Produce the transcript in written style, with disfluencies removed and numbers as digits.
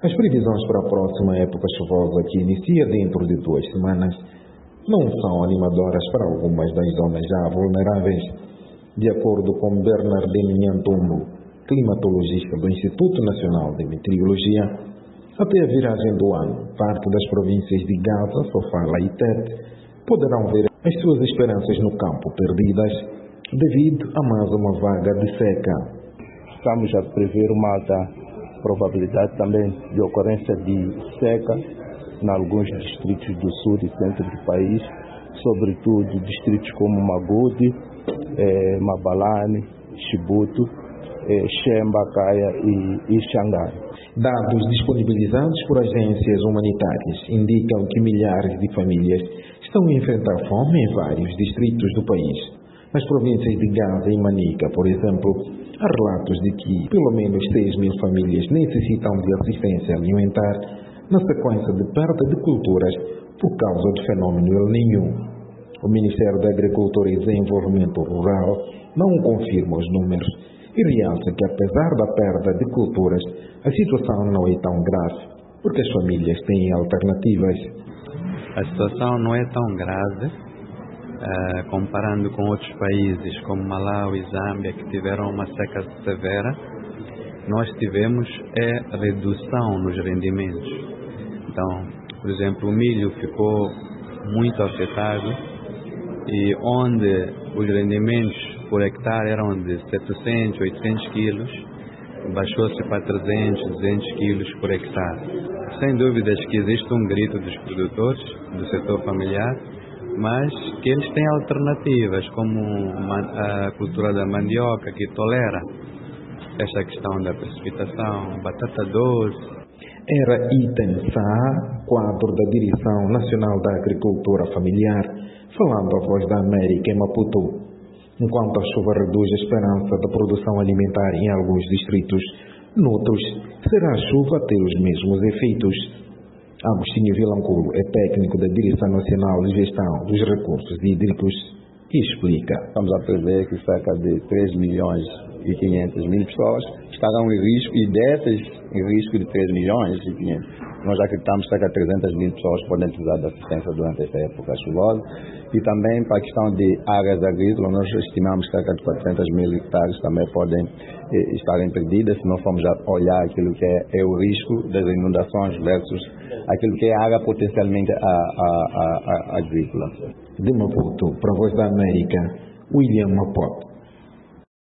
As previsões para a próxima época chuvosa, que inicia dentro de 2 semanas, não são animadoras para algumas das zonas já vulneráveis. De acordo com Bernardino Nhantumbo, climatologista do Instituto Nacional de Meteorologia, até a viragem do ano, parte das províncias de Gaza, Sofala e Tete poderão ver as suas esperanças no campo perdidas devido a mais uma vaga de seca. Estamos a prever uma alta probabilidade também de ocorrência de seca em alguns distritos do sul e centro do país, sobretudo distritos como Magude, Mabalane, Chibuto, Xemba, Caia e Xangai. Dados disponibilizados por agências humanitárias indicam que milhares de famílias estão a enfrentar fome em vários distritos do país. Nas províncias de Gaza e Manica, por exemplo, há relatos de que pelo menos 6.000 famílias necessitam de assistência alimentar na sequência de perda de culturas por causa do fenômeno El Niño. O Ministério da Agricultura e Desenvolvimento Rural não confirma os números e realça que, apesar da perda de culturas, a situação não é tão grave, porque as famílias têm alternativas. A situação não é tão grave, comparando com outros países como Malawi e Zâmbia, que tiveram uma seca severa. Nós tivemos redução nos rendimentos. Então, por exemplo, o milho ficou muito afetado e onde os rendimentos por hectare eram de 700, 800 quilos, baixou-se para 300, 200 quilos por hectare. Sem dúvidas que existe um grito dos produtores, do setor familiar, mas que eles têm alternativas, como a cultura da mandioca, que tolera esta questão da precipitação, batata doce. Era Iten Saa, quadro da Direção Nacional da Agricultura Familiar, falando à Voz da América em Maputo. Enquanto a chuva reduz a esperança da produção alimentar em alguns distritos, noutros será a chuva a ter os mesmos efeitos. Agostinho Vilanculo é técnico da Direção Nacional de Gestão dos Recursos Hídricos e explica. Estamos a prever que cerca de 3 milhões e 500 mil pessoas estarão em risco, e dessas em risco de 3 milhões e 500, nós acreditamos que cerca de 300 mil pessoas podem precisar de assistência durante esta época chuvosa. E também para a questão de áreas agrícolas, nós estimamos que cerca de 400 mil hectares também podem estarem perdidas, se não formos a olhar aquilo que é o risco das inundações versus aquilo que é a área potencialmente agrícola. De Maputo, para a Voz da América, William Mapote.